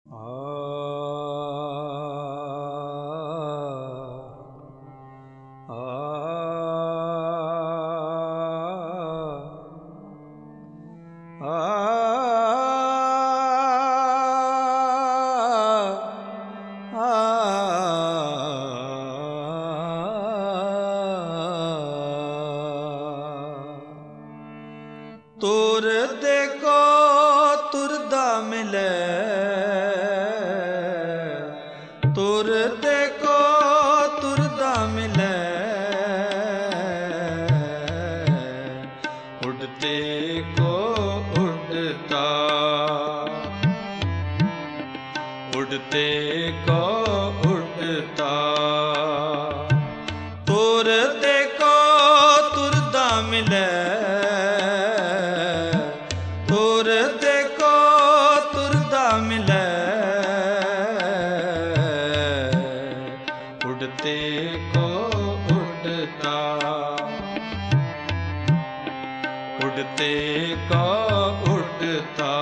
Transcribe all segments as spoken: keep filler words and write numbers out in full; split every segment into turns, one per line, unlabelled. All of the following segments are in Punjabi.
ਤੁਰਦੇ ਕੋ ਤੁਰਦਾ ਮਿਲੇ, ਤੁਰਦੇ ਕੋ ਤੁਰਦਾ ਮਿਲੇ, ਉੱਡਤੇ ਕੋ ਉੱਡਤਾ, ਉੱਡਤੇ ਕੋ ਉੱਡਤਾ, ਤੁਰਦੇ ਕੋ ਤੁਰਦਾ ਮਿਲੇ, ਤੁਰਦੇ ਕੋ ਤੁਰਦਾ ਮਿਲੇ, ਉੱਡਤੇ ਕੋ ਉੱਡਤਾ, ਉੱਡਤੇ ਕੋ ਉੱਡਤਾ।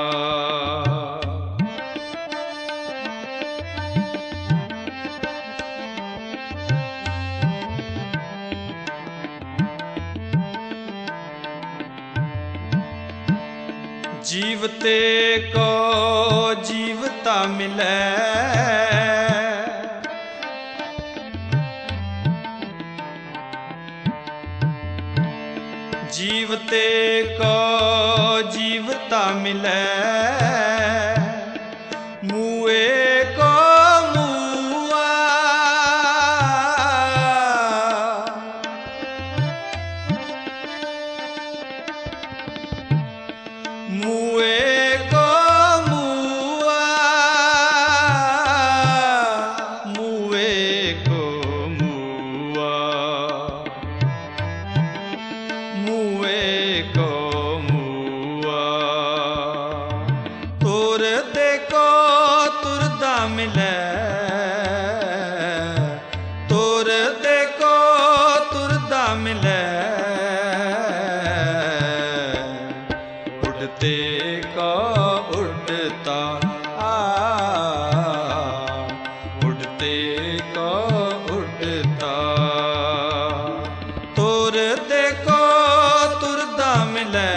जीवते को जीवता मिले, जीवते को जीवता मिले, मुए को मुआ, मुए को मुआ, मुए को मुआ, मुए को मुआ, तुरदे को तुरदा मिले, तुरदे को तुरदा मिले, उड़ते को उड़ता, आ उड़ते को उड़ता, तुरदे को तुरदा मिले,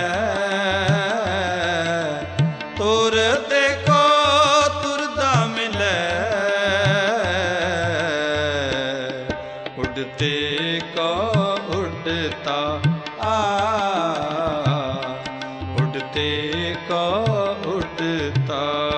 तुरदे को तुरदा मिले, उड़ते को उड़ता, आ उड़ते को उड़ता।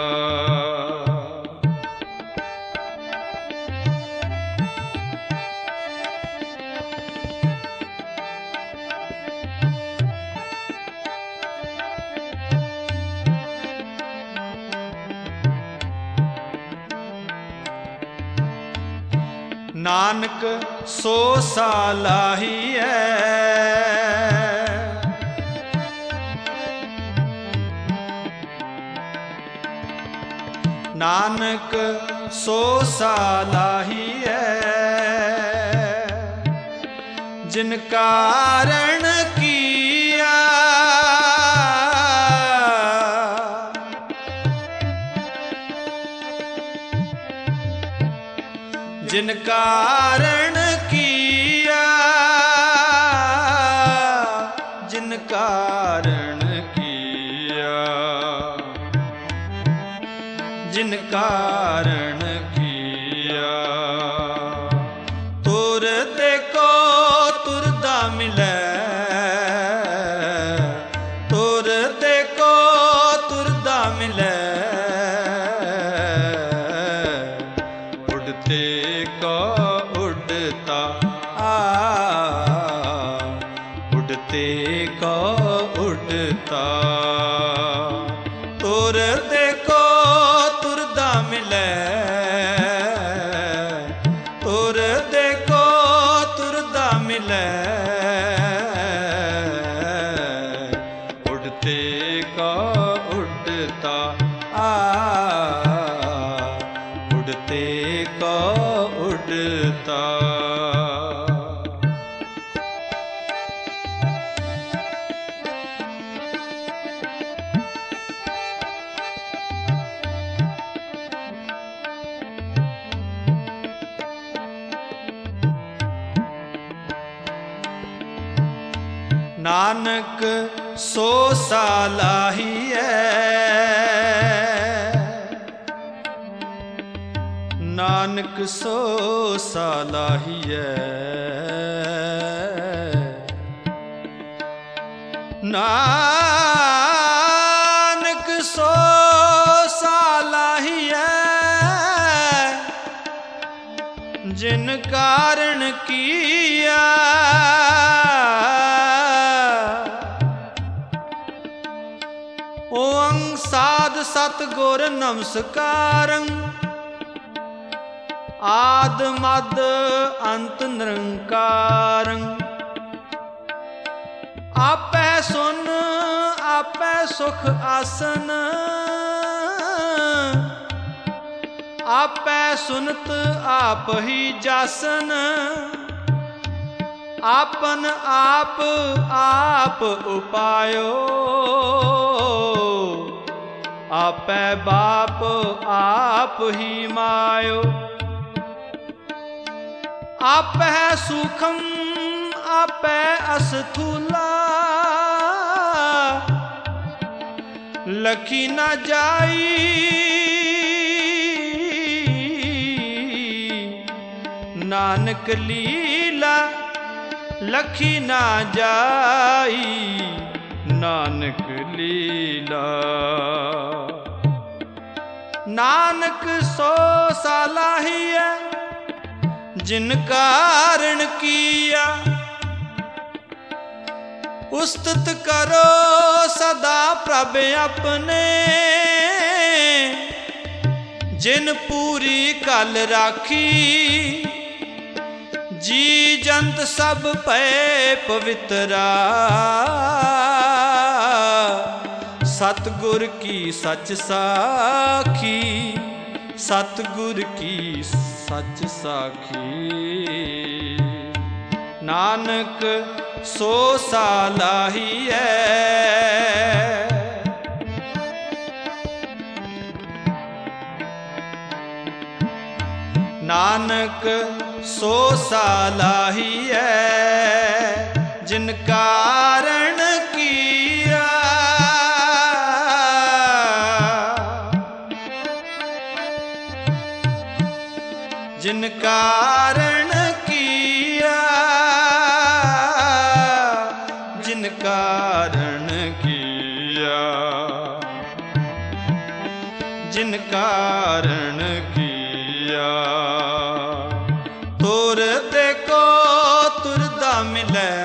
नानक सो सालाही है, नानक सो सालाही है, जिन कारण किया, जिन कारण किया, जिन कारण किया, जिन कारण किया, तुरदे को तुरदा मिले, तुरदे को तुरदा मिले, उड़ते को उड़ता, आ उड़ते को उड़ता, तुरदे को तुरदा मिले, तुरदे को तुरदा मिले, उड़ते को उड़ता, आ उड़ते को उड़ता। ਨਾਨਕ ਸੋ ਸਾਲਾਹੀਐ, ਨਾਨਕ ਸੋ ਸਾਲਾਹੀਐ, ਨਾਨਕ ਸੋ ਸਾਲਾਹੀਐ, ਜਿਨ ਕਾਰਣ ਕੀਆ ਓੰ ਸਾਧ ਸਤਿਗੁਰ ਨਮਸਕਾਰੰ, ਆਦ ਮਦ ਅੰਤ ਨਿਰੰਕਾਰੰ, ਆਪੈ ਸੁਨ ਆਪੈ ਸੁਖ ਆਸਨ, ਆਪੈ ਸੁਨਤ ਆਪ ਹੀ ਜਾਸਨ, ਆਪਨ ਆਪ ਆਪ ਉਪਾਇਓ, ਆਪੈ ਬਾਪ ਆਪ ਹੀ ਮਾਇਓ, ਆਪੈ ਸੂਖਮ ਆਪੈ ਅਸਥੂਲਾ, ਲਖੀ ਨਾ ਜਾਈ ਨਾਨਕ ਲੀਲਾ, ਲਖੀ ਨਾ ਜਾਈ ਨਾਨਕ ਲੀਲਾ। ਨਾਨਕ ਸੋ ਸਾਲਾਹੀਐ, ਜਿਨ ਕਾਰਣ ਕੀਆ ਉਸਤਤ ਕਰੋ ਸਦਾ ਪ੍ਰਭ ਆਪਣੇ, ਜਿਨ ਪੂਰੀ ਕਲ ਰਾਖੀ ਜੀ ਜੰਤ ਸਭ ਭਏ ਪਵਿੱਤਰਾ, ਸਤਿਗੁਰ ਕੀ ਸੱਚ ਸਾਖੀ, ਸਤਿਗੁਰ ਕੀ ਸੱਚ ਸਾਖੀ। ਨਾਨਕ ਸੋ ਸਾਲਾਹੀਐ, ਨਾਨਕ ਸੋ ਸਾਲਾਹੀਐ, ਜਿਨ ਕਾਰਣ ਕੀਆ ਜਿਨ ਕਾਰਣ ਕੀਆ, ਜਿਨ ਕਾਰਣ ਕੀਆ, ਜਿਨ ਕਾਰਣ ਕੀਆ। ਤੁਰ ਦੇਖੋ ਤੁਰਦਾ ਮਿਲੈ,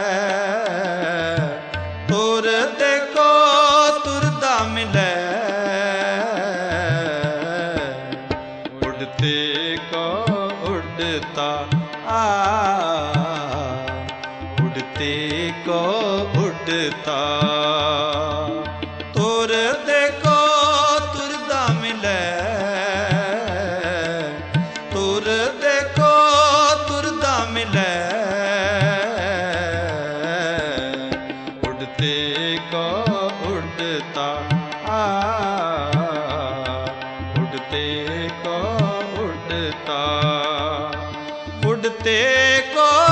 ਤੁਰ ਦੇਖੋ ਤੁਰਦਾ ਮਿਲੈ, ਉਡਤੇ ਕੋ ਉਡਤਾ ਆ, ਉਡਤੇ ਕੋ ਉਡਤਾ। ਤੁਰ ਦੇਖੋ ਤੁਰਦਾ ਮਿਲੈ, ਤੁਰ ਦੇਖੋ ਤੁਰਦਾ ਮਿਲੈ, ਉਡਤੇ ਕੋ ਉਡਤਾ ਆ, ਉਡਤੇ ਕੋ ਉਡਤਾ, ਉਡਤੇ ਕੋ